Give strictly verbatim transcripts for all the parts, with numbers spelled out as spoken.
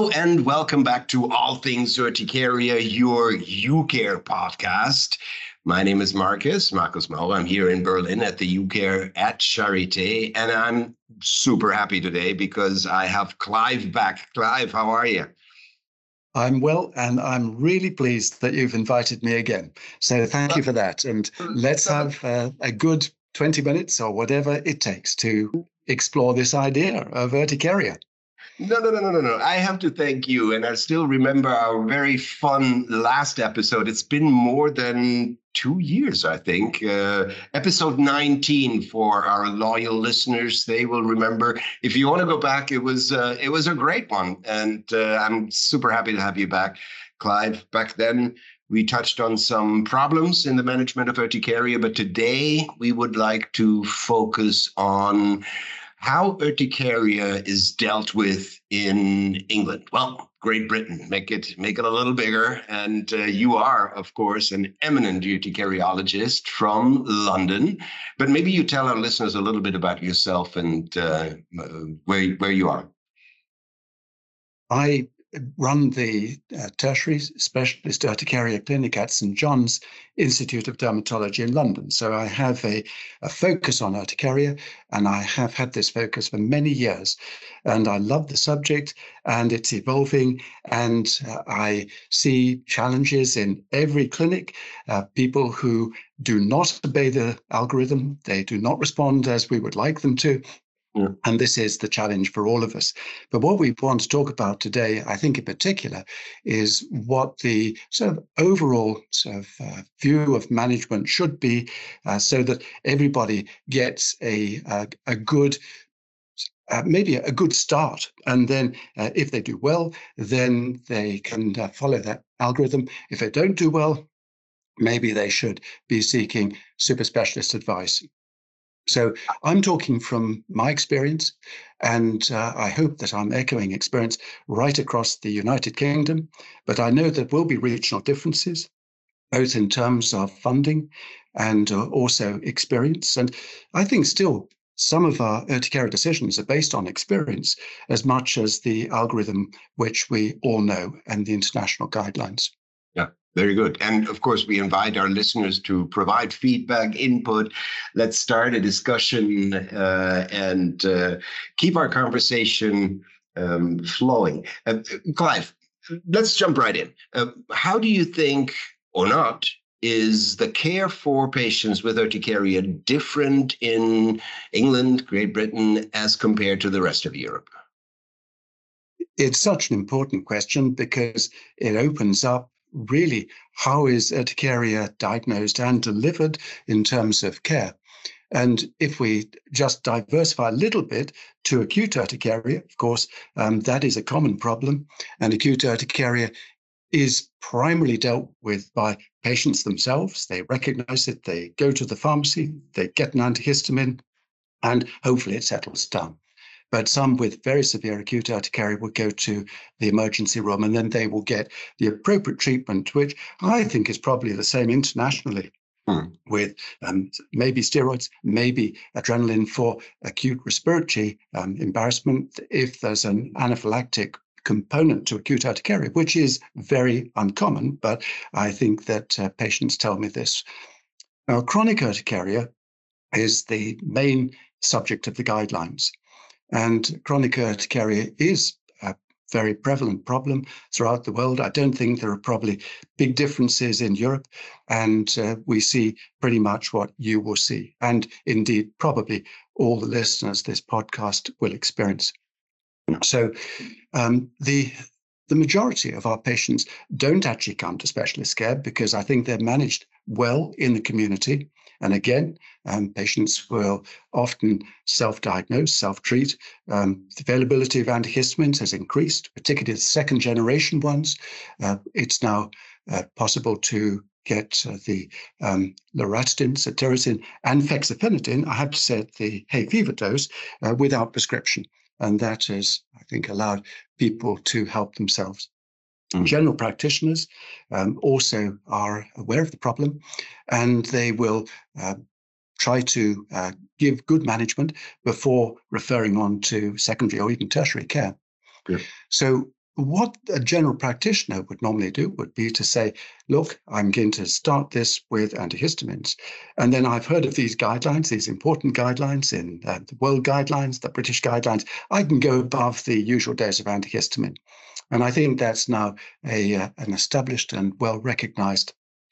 Hello and welcome back to All Things Urticaria, your UCare podcast. My name is Marcus, Marcus Mau. I'm here in Berlin at the UCare at Charité, and I'm super happy today because I have Clive back. Clive, how are you? I'm well, and I'm really pleased that you've invited me again. So thank you for that. And let's have uh, a good twenty minutes or whatever it takes to explore this idea of urticaria. No, no, no, no, no, no. I have to thank you. And I still remember our very fun last episode. It's been more than two years, I think. Uh, episode nineteen for our loyal listeners. They will remember. If you want to go back, it was uh, it was a great one. And uh, I'm super happy to have you back, Clive. Back then, we touched on some problems in the management of urticaria. But today, we would like to focus on how urticaria is dealt with in England. Well, Great Britain, make it make it a little bigger. And uh, you are, of course, an eminent urticariologist from London. But maybe you tell our listeners a little bit about yourself and uh, where, where you are. I run the uh, tertiary specialist urticaria clinic at St John's Institute of Dermatology in London. So I have a, a focus on urticaria, and I have had this focus for many years. And I love the subject, and it's evolving, and uh, I see challenges in every clinic. Uh, people who do not obey the algorithm, they do not respond as we would like them to. Yeah. And this is the challenge for all of us. But what we want to talk about today, I think in particular, is what the sort of overall sort of uh, view of management should be, uh, so that everybody gets a a, a good, uh, maybe a good start. And then uh, if they do well, then they can uh, follow that algorithm. If they don't do well, maybe they should be seeking super specialist advice. So I'm talking from my experience, and uh, I hope that I'm echoing experience right across the United Kingdom. But I know there will be regional differences, both in terms of funding and uh, also experience. And I think still some of our urticaria decisions are based on experience as much as the algorithm, which we all know, and the international guidelines. Yeah. Very good. And of course, we invite our listeners to provide feedback, input. Let's start a discussion uh, and uh, keep our conversation um, flowing. Uh, Clive, let's jump right in. Uh, how do you think, or not, is the care for patients with urticaria different in England, Great Britain, as compared to the rest of Europe? It's such an important question because it opens up really how is urticaria diagnosed and delivered in terms of care. And if we just diversify a little bit to acute urticaria, of course, um, that is a common problem. And acute urticaria is primarily dealt with by patients themselves. They recognize it, they go to the pharmacy, they get an antihistamine, and hopefully it settles down. But some with very severe acute urticaria will go to the emergency room, and then they will get the appropriate treatment, which I think is probably the same internationally, hmm. with um, maybe steroids, maybe adrenaline for acute respiratory um, embarrassment if there's an anaphylactic component to acute urticaria, which is very uncommon, but I think that uh, patients tell me this. Now, chronic urticaria is the main subject of the guidelines. And chronic urticaria is a very prevalent problem throughout the world. I don't think there are probably big differences in Europe, and uh, we see pretty much what you will see. And indeed, probably all the listeners this podcast will experience. So um, the the majority of our patients don't actually come to specialist care because I think they're managed well in the community. And again, um, patients will often self-diagnose, self-treat. Um, the availability of antihistamines has increased, particularly the second-generation ones. Uh, it's now uh, possible to get uh, the um, loratadine, cetirizine, and fexofenadine, I have to say, at the hay fever dose, uh, without prescription. And that has, I think, allowed people to help themselves. General practitioners um, also are aware of the problem, and they will uh, try to uh, give good management before referring on to secondary or even tertiary care. Yeah. So what a general practitioner would normally do would be to say, look, I'm going to start this with antihistamines. And then I've heard of these guidelines, these important guidelines in uh, the world guidelines, the British guidelines. I can go above the usual dose of antihistamine. And I think that's now a, uh, an established and well-recognized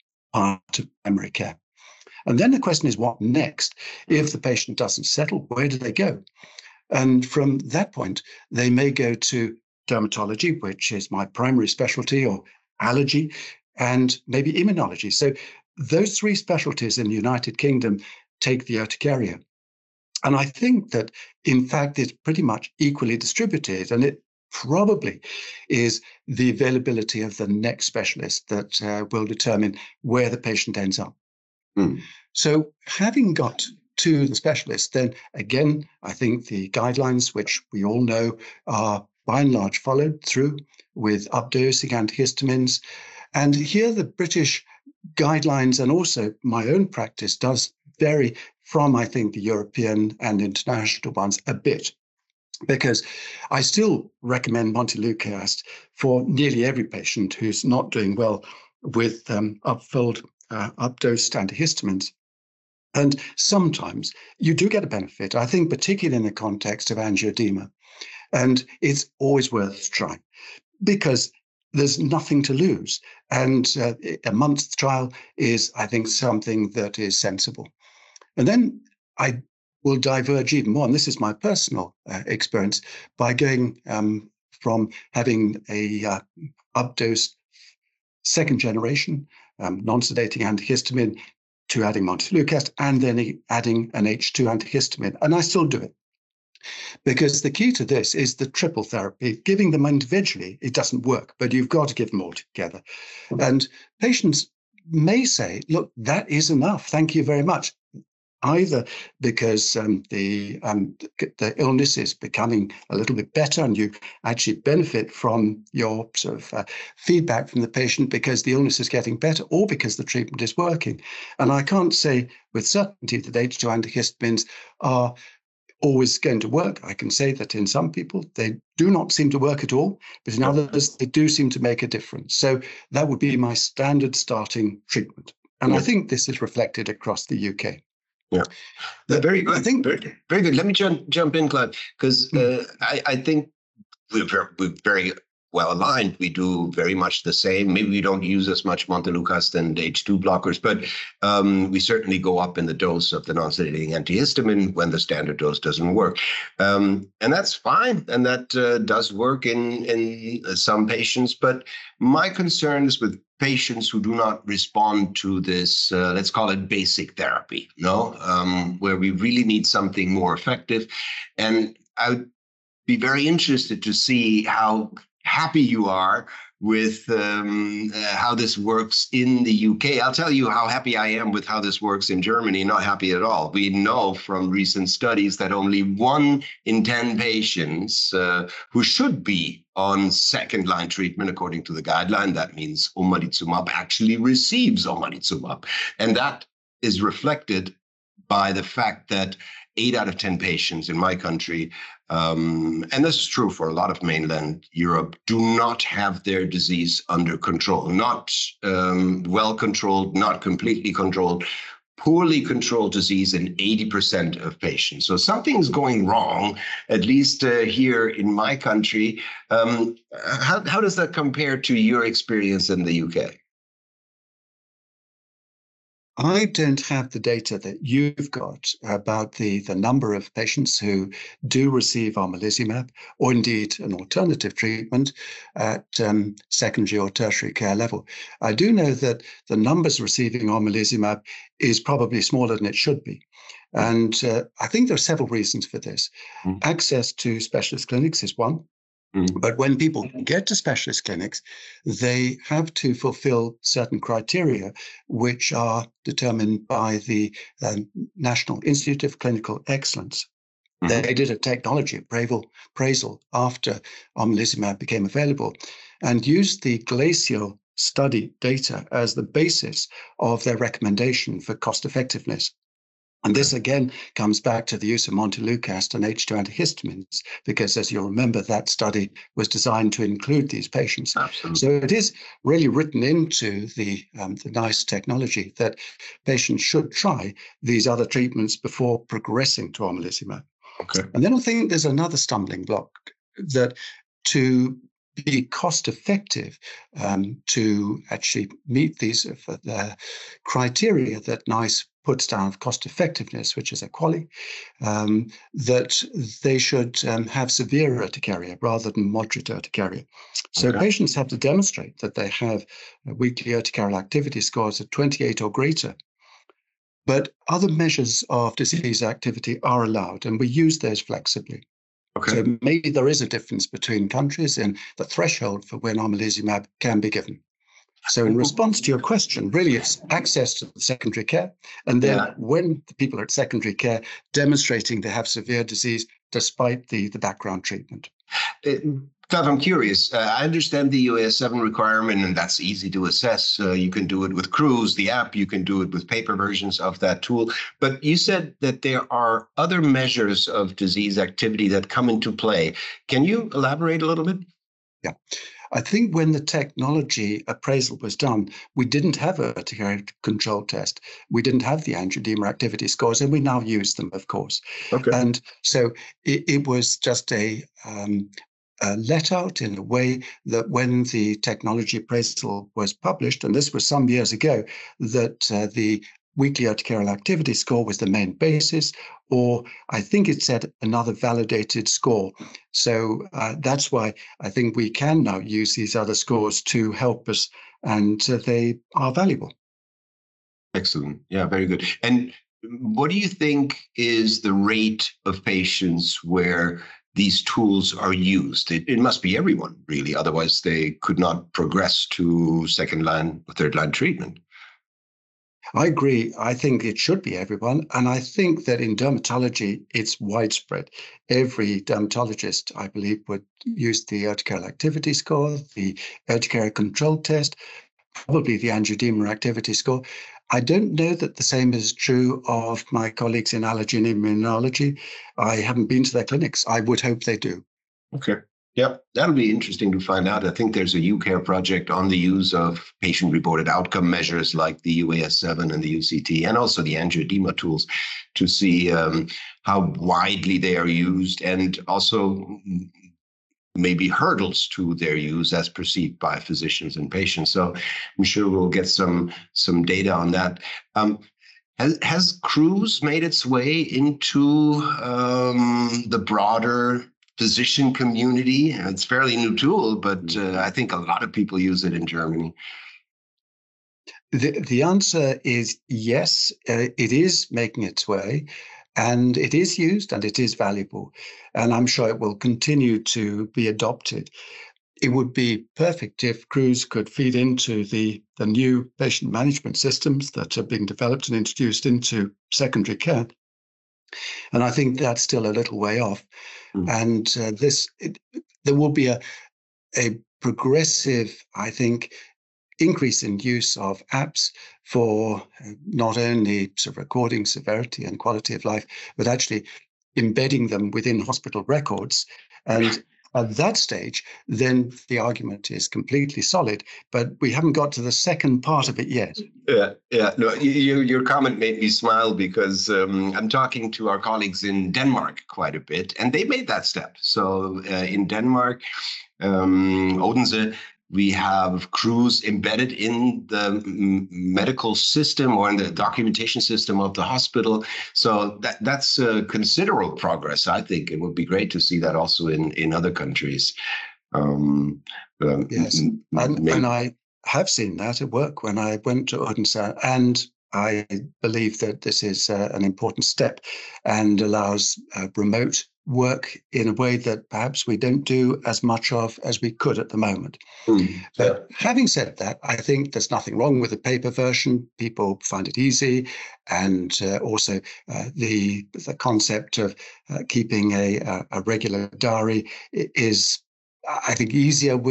part of primary care. And then the question is, what next? If the patient doesn't settle, where do they go? And from that point, they may go to dermatology, which is my primary specialty, or allergy, and maybe immunology. So those three specialties in the United Kingdom take the urticaria. And I think that, in fact, it's pretty much equally distributed, and it probably is the availability of the next specialist that uh, will determine where the patient ends up. Mm. So having got to the specialist, then again, I think the guidelines, which we all know are by and large followed through with updosing antihistamines. And here the British guidelines and also my own practice does vary from, I think, the European and international ones a bit, because I still recommend montelukast for nearly every patient who's not doing well with um, upfilled, uh, updosed antihistamines. And sometimes you do get a benefit, I think, particularly in the context of angioedema. And it's always worth trying because there's nothing to lose. And uh, a month's trial is, I think, something that is sensible. And then I will diverge even more, and this is my personal uh, experience, by going um, from having a uh, updosed second generation um, non-sedating antihistamine to adding montelukast and then adding an H two antihistamine. And I still do it. Because the key to this is the triple therapy. Giving them individually, it doesn't work, but you've got to give them all together. And patients may say, look, that is enough. Thank you very much. Either because um, the, um, the illness is becoming a little bit better and you actually benefit from your sort of uh, feedback from the patient because the illness is getting better, or because the treatment is working. And I can't say with certainty that H two antihistamines are always going to work. I can say that in some people, they do not seem to work at all, but in others, they do seem to make a difference. So that would be my standard starting treatment. And yeah. I think this is reflected across the U K. Yeah, but very good. I think very, very good. Let me jump jump in, Clive, because uh, I, I think we're very, we're very well aligned. We do very much the same. Maybe we don't use as much montelukast and H two blockers, but um, we certainly go up in the dose of the non-sedating antihistamine when the standard dose doesn't work. Um, and that's fine. And that uh, does work in, in some patients. But my concern is with patients who do not respond to this, uh, let's call it basic therapy, no, um, where we really need something more effective. And I would be very interested to see how happy you are with um, uh, how this works in the U K. I'll tell you how happy I am with how this works in Germany. Not happy at all. We know from recent studies that only one in ten patients uh, who should be on second-line treatment, according to the guideline, that means omalizumab, actually receives omalizumab. And that is reflected by the fact that eight out of ten patients in my country, um, and this is true for a lot of mainland Europe, do not have their disease under control, not um, well controlled, not completely controlled, poorly controlled disease in eighty percent of patients. So something's going wrong, at least uh, here in my country. Um, how, how does that compare to your experience in the U K? I don't have the data that you've got about the, the number of patients who do receive omalizumab, or indeed an alternative treatment at um, secondary or tertiary care level. I do know that the numbers receiving omalizumab is probably smaller than it should be. And uh, I think there are several reasons for this. Mm. Access to specialist clinics is one. But when people get to specialist clinics, they have to fulfill certain criteria, which are determined by the uh, National Institute of Clinical Excellence. Mm-hmm. They did a technology appraisal, appraisal after omalizumab became available and used the Glacial study data as the basis of their recommendation for cost effectiveness. And this again comes back to the use of montelukast and H two antihistamines, because as you'll remember, that study was designed to include these patients. Absolutely. So it is really written into the, um, the NICE technology that patients should try these other treatments before progressing to omalizumab. Okay. And then I think there's another stumbling block, that to be cost effective, um, to actually meet these uh, the criteria that NICE puts down of cost effectiveness, which is a quality, um, that they should um, have severe urticaria rather than moderate urticaria. So Okay. patients have to demonstrate that they have weekly urticarial activity scores of twenty-eight or greater. But other measures of disease activity are allowed, and we use those flexibly. Okay. So maybe there is a difference between countries in the threshold for when omalizumab can be given. So in response to your question, really it's access to the secondary care, and then Yeah. when the people are at secondary care demonstrating they have severe disease despite the, the background treatment. Uh, Clive, I'm curious. Uh, I understand the U A S seven requirement, and that's easy to assess. Uh, you can do it with Cruise, the app. You can do it with paper versions of that tool. But you said that there are other measures of disease activity that come into play. Can you elaborate a little bit? Yeah. I think when the technology appraisal was done, we didn't have a urticaria control test. We didn't have the angioedema activity scores, and we now use them, of course. Okay. And so it, it was just a, um, a let out in a way that when the technology appraisal was published, and this was some years ago, that uh, the weekly urticarial activity score was the main basis, or I think it said another validated score. So uh, that's why I think we can now use these other scores to help us, and uh, they are valuable. Excellent. Yeah, very good. And what do you think is the rate of patients where these tools are used? It, it must be everyone, really. Otherwise, they could not progress to second line or third line treatment. I agree. I think it should be everyone. And I think that in dermatology, it's widespread. Every dermatologist, I believe, would use the urticarial activity score, the urticaria control test, probably the angioedema activity score. I don't know that the same is true of my colleagues in allergy and immunology. I haven't been to their clinics. I would hope they do. Okay. Yep, that'll be interesting to find out. I think there's a U CARE project on the use of patient-reported outcome measures like the U A S seven and the U C T, and also the angioedema tools, to see um, how widely they are used, and also maybe hurdles to their use as perceived by physicians and patients. So I'm sure we'll get some some data on that. Um, has, has Cruise made its way into um, the broader physician community? It's a fairly new tool, but uh, I think a lot of people use it in Germany. The, the answer is yes, uh, it is making its way, and it is used and it is valuable. And I'm sure it will continue to be adopted. It would be perfect if Cruise could feed into the, the new patient management systems that are being developed and introduced into secondary care. And I think that's still a little way off. Mm. And uh, this, it, there will be a, a progressive, I think, increase in use of apps for not only sort of recording severity and quality of life, but actually embedding them within hospital records. And at that stage, then the argument is completely solid, but we haven't got to the second part of it yet. Yeah, yeah. No, you, your comment made me smile because um, I'm talking to our colleagues in Denmark quite a bit, and they made that step. So uh, in Denmark, um, Odense, we have Cruise embedded in the medical system or in the documentation system of the hospital. So that that's a considerable progress. I think it would be great to see that also in, in other countries. Um, um, yes, and, and I have seen that at work when I went to Odense, and I believe that this is uh, an important step and allows uh, remote work in a way that perhaps we don't do as much of as we could at the moment. Mm, yeah. But having said that, I think there's nothing wrong with the paper version. People find it easy. And uh, also uh, the, the concept of uh, keeping a, a regular diary is, I think, easier with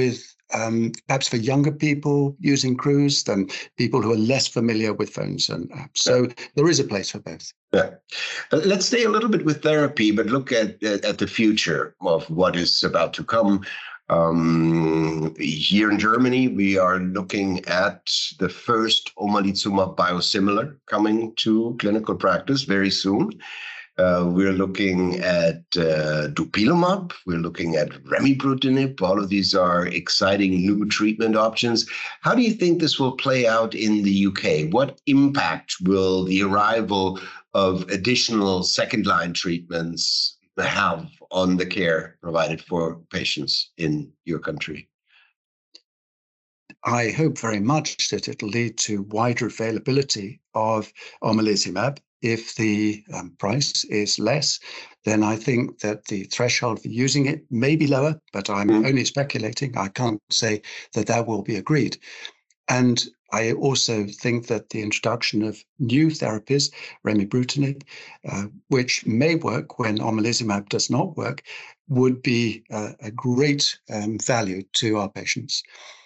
um, perhaps for younger people using Cruise than people who are less familiar with phones and apps. So there is a place for both. Yeah. Uh, Let's stay a little bit with therapy, but look at, at, at the future of what is about to come. Um, here in Germany, we are looking at the first omalizumab biosimilar coming to clinical practice very soon. Uh, we're looking at uh, dupilumab. We're looking at remibrutinib. All of these are exciting new treatment options. How do you think this will play out in the U K? What impact will the arrival of additional second-line treatments have on the care provided for patients in your country? I hope very much that it'll lead to wider availability of omalizumab. If the um, price is less, then I think that the threshold for using it may be lower, but I'm mm. only speculating. I can't say that that will be agreed. And I also think that the introduction of new therapies, remibrutinib, uh, which may work when omalizumab does not work, would be uh, a great um, value to our patients.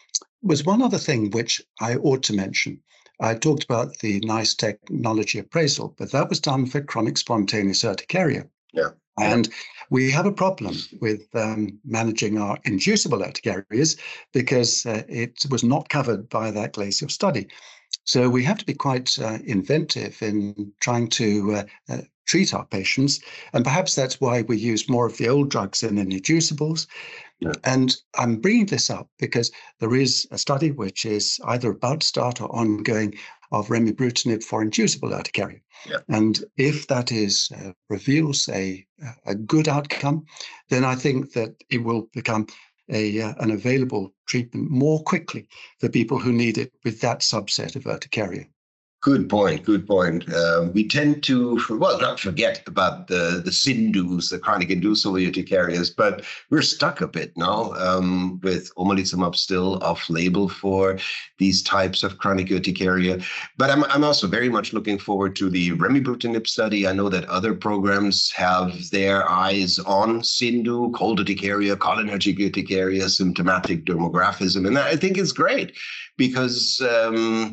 Was one other thing which I ought to mention. I talked about the NICE technology appraisal, but that was done for chronic spontaneous urticaria. Yeah. And we have a problem with um, managing our inducible urticarias because uh, it was not covered by that GLACIAL study. So we have to be quite uh, inventive in trying to uh, uh, treat our patients. And perhaps that's why we use more of the old drugs in the inducibles. Yeah. And I'm bringing this up because there is a study which is either about to start or ongoing of remibrutinib for inducible urticaria. Yeah. And if that is uh, reveals a a good outcome, then I think that it will become a uh, an available treatment more quickly for people who need it with that subset of urticaria. Good point. Good point. Uh, we tend to, well, not forget about the the CIndUs, the chronic inducible urticarias, but we're stuck a bit now um, with omalizumab still off-label for these types of chronic urticaria. But I'm I'm also very much looking forward to the remibrutinib study. I know that other programs have their eyes on CIndU, cold urticaria, cholinergic urticaria, symptomatic dermographism, and I think it's great because. Um,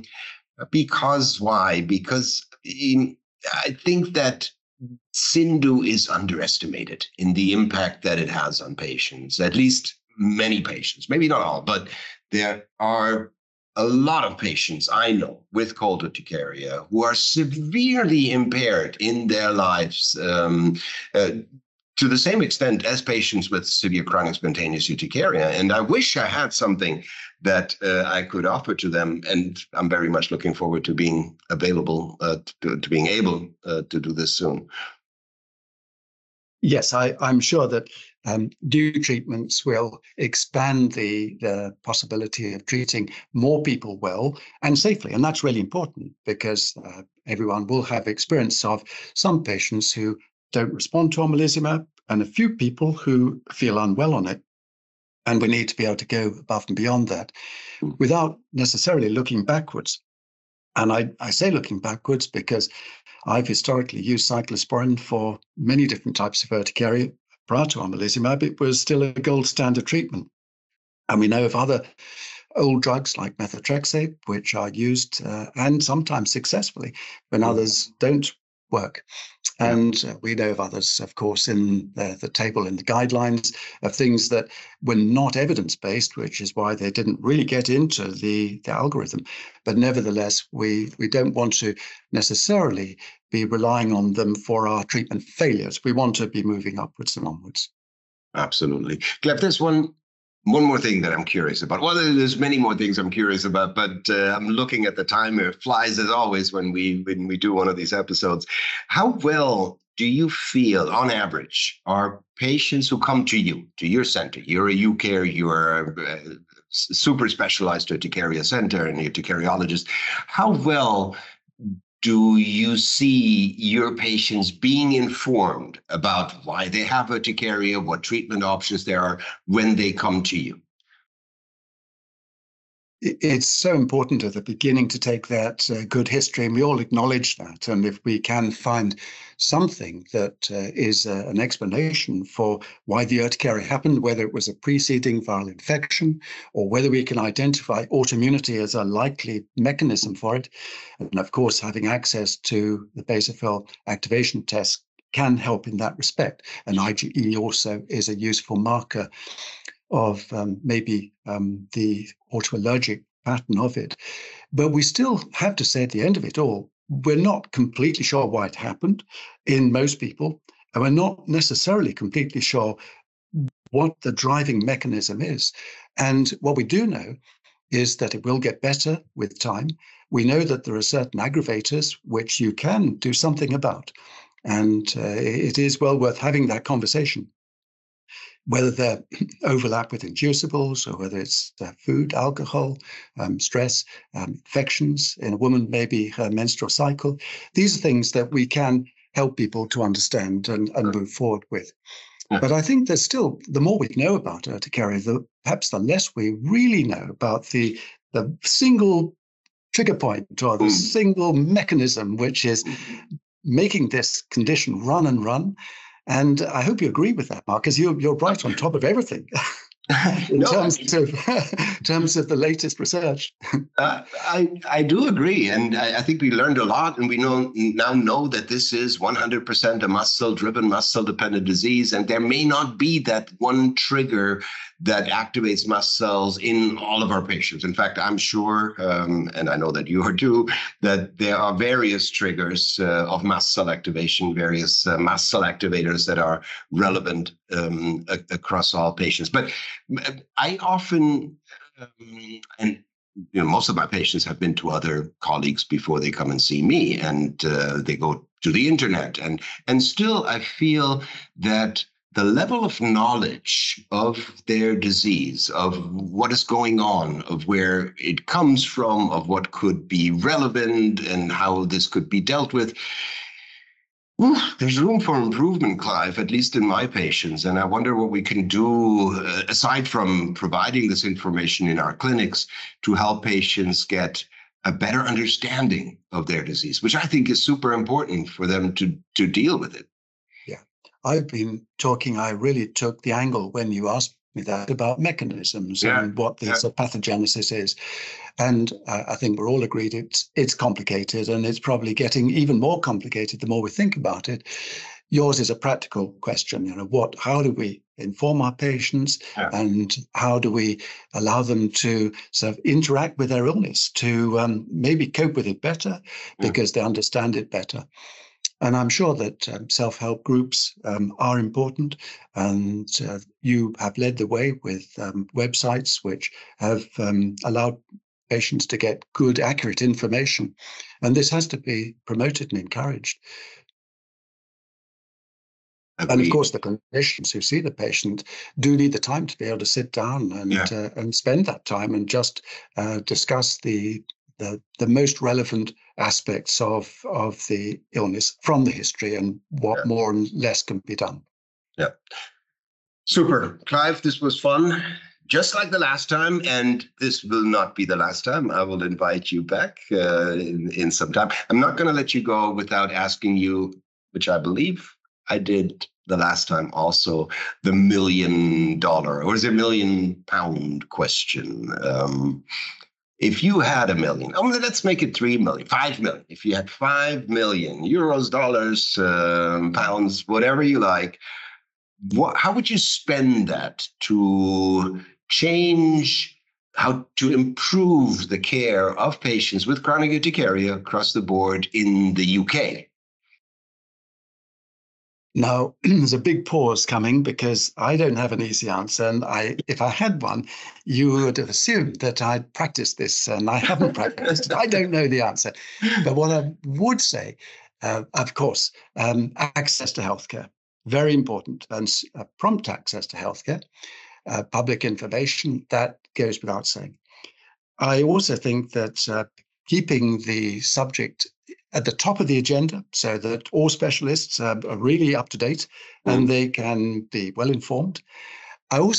Because why? Because in, I think that CIndU is underestimated in the impact that it has on patients, at least many patients, maybe not all, but there are a lot of patients I know with cold urticaria who are severely impaired in their lives um, uh, to the same extent as patients with severe chronic spontaneous urticaria. And I wish I had something that uh, I could offer to them. And I'm very much looking forward to being available, uh, to, to being able uh, to do this soon. Yes, I, I'm sure that um, new treatments will expand the, the possibility of treating more people well and safely. And that's really important because uh, everyone will have experience of some patients who don't respond to omalizumab and a few people who feel unwell on it. And we need to be able to go above and beyond that without necessarily looking backwards. And I, I say looking backwards because I've historically used cyclosporin for many different types of urticaria. Prior to omalizumab, it was still a gold standard treatment. And we know of other old drugs like methotrexate, which are used uh, and sometimes successfully when others don't work. And uh, we know of others, of course, in the, the table in the guidelines of things that were not evidence-based, which is why they didn't really get into the, the algorithm. But nevertheless, we, we don't want to necessarily be relying on them for our treatment failures. We want to be moving upwards and onwards. Absolutely. Gleb, there's one One more thing that I'm curious about. Well, there's many more things I'm curious about, but uh, I'm looking at the timer. It flies as always when we when we do one of these episodes. How well do you feel, on average, are patients who come to you, to your center? You're a UCare, you're a, a super specialized urticaria center and urticariologist. How well do you see your patients being informed about why they have urticaria, what treatment options there are when they come to you? it's so important at the beginning to take that uh, good history, and we all acknowledge that. And if we can find something that uh, is uh, an explanation for why the urticaria happened, whether it was a preceding viral infection, or whether we can identify autoimmunity as a likely mechanism for it, and of course, having access to the basophil activation test can help in that respect. And IgE also is a useful marker of um, maybe um, the autoallergic pattern of it. But we still have to say at the end of it all, we're not completely sure why it happened in most people, and we're not necessarily completely sure what the driving mechanism is. And what we do know is that it will get better with time. We know that there are certain aggravators which you can do something about. And uh, it is well worth having that conversation, whether they overlap with inducibles or whether it's uh, food, alcohol, um, stress, um, infections in a woman, maybe her menstrual cycle. These are things that we can help people to understand and, and move forward with. Yeah. But I think there's still, the more we know about urticaria, the, perhaps the less we really know about the, the single trigger point or the mm. single mechanism which is making this condition run and run. And I hope you agree with that, Mark, because you're, you're right on top of everything in no, terms of terms of the latest research. uh, I I do agree, and I, I think we learned a lot, and we know now know that this is one hundred percent a mast cell-driven, mast cell-dependent disease, and there may not be that one trigger that activates mast cells in all of our patients. In fact, I'm sure, um, and I know that you are too, that there are various triggers uh, of mast cell activation, various uh, mast cell activators that are relevant um, a- across all patients. But I often, um, and you know, most of my patients have been to other colleagues before they come and see me, and uh, they go to the internet, and and still I feel that the level of knowledge of their disease, of what is going on, of where it comes from, of what could be relevant and how this could be dealt with, whew, there's room for improvement, Clive, at least in my patients. And I wonder what we can do, uh, aside from providing this information in our clinics, to help patients get a better understanding of their disease, which I think is super important for them to, to deal with it. I've been talking, I really took the angle when you asked me that about mechanisms yeah. and what this yeah. pathogenesis is. And uh, I think we're all agreed it's, it's complicated, and it's probably getting even more complicated the more we think about it. Yours is a practical question, you know, what, how do we inform our patients yeah. and how do we allow them to sort of interact with their illness, to um, maybe cope with it better because yeah. they understand it better. And I'm sure that um, self-help groups um, are important, and uh, you have led the way with um, websites which have um, allowed patients to get good, accurate information. And this has to be promoted and encouraged. Agreed. And of course, the clinicians who see the patient do need the time to be able to sit down and yeah. uh, and spend that time and just uh, discuss the the the most relevant aspects of of the illness from the history and what yeah. more and less can be done. Yeah. Super. Clive, this was fun, just like the last time, and this will not be the last time. I will invite you back uh, in, in some time. I'm not going to let you go without asking you, which I believe I did the last time also, the million dollar, or is it million pound question? Um, If you had a million, oh, let's make it three million, five million. If you had five million euros, dollars, um, pounds, whatever you like, what, how would you spend that to change, how to improve the care of patients with chronic urticaria across the board in the U K? Now, there's a big pause coming because I don't have an easy answer. And I, if I had one, you would have assumed that I'd practiced this, and I haven't practiced it. I don't know the answer. But what I would say, uh, of course, um, access to healthcare, very important, and uh, prompt access to healthcare, uh, public information, that goes without saying. I also think that uh, keeping the subject at the top of the agenda so that all specialists uh, are really up to date mm. and they can be well informed. I also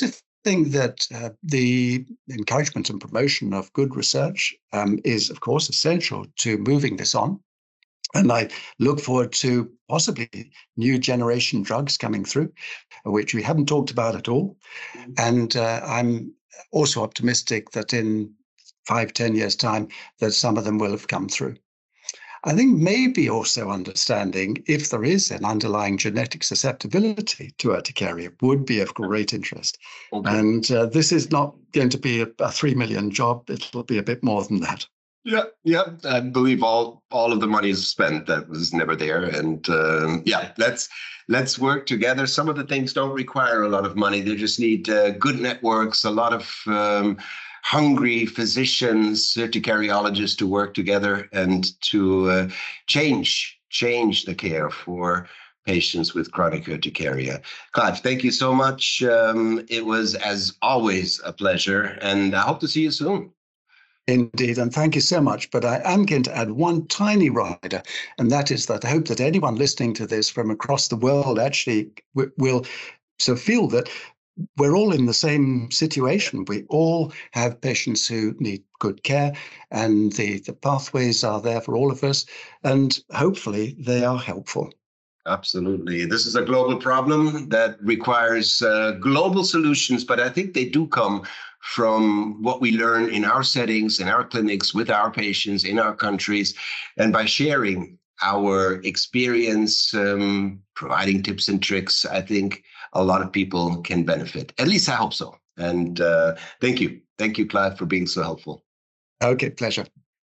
think that uh, the encouragement and promotion of good research um, is, of course, essential to moving this on. And I look forward to possibly new generation drugs coming through, which we haven't talked about at all. And uh, I'm also optimistic that in five, ten years' time, that some of them will have come through. I think maybe also understanding if there is an underlying genetic susceptibility to urticaria would be of great interest. Okay. And uh, this is not going to be a, a three million job. It'll be a bit more than that. Yeah, yeah. I believe all all of the money is spent that was never there. And um, yeah, let's let's work together. Some of the things don't require a lot of money. They just need uh, good networks, a lot of um, hungry physicians, urticariologists to work together and to uh, change change the care for patients with chronic urticaria. Clive, thank you so much. Um, it was, as always, a pleasure, and I hope to see you soon. Indeed, and thank you so much. But I am going to add one tiny rider, and that is that I hope that anyone listening to this from across the world actually w- will so feel that we're all in the same situation. We all have patients who need good care, and the, the pathways are there for all of us, and hopefully they are helpful. Absolutely. This is a global problem that requires uh, global solutions, but I think they do come from what we learn in our settings, in our clinics, with our patients, in our countries, and by sharing our experience, um, providing tips and tricks, I think a lot of people can benefit. At least I hope so. And uh, thank you. Thank you, Clive, for being so helpful. Okay, pleasure.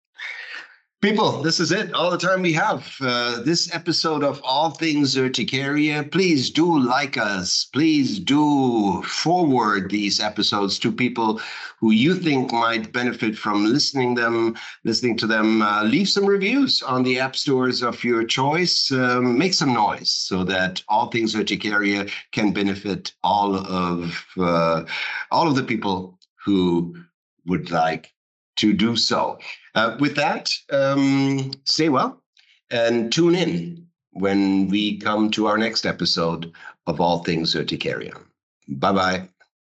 People, this is it, all the time we have. Uh, this episode of All Things Urticaria. Please do like us. Please do forward these episodes to people who you think might benefit from listening them, listening to them. Uh, leave some reviews on the app stores of your choice. Um, make some noise so that All Things Urticaria can benefit all of uh, all of the people who would like to do so. Uh, with that, um, stay well and tune in when we come to our next episode of All Things Urticaria. Bye-bye.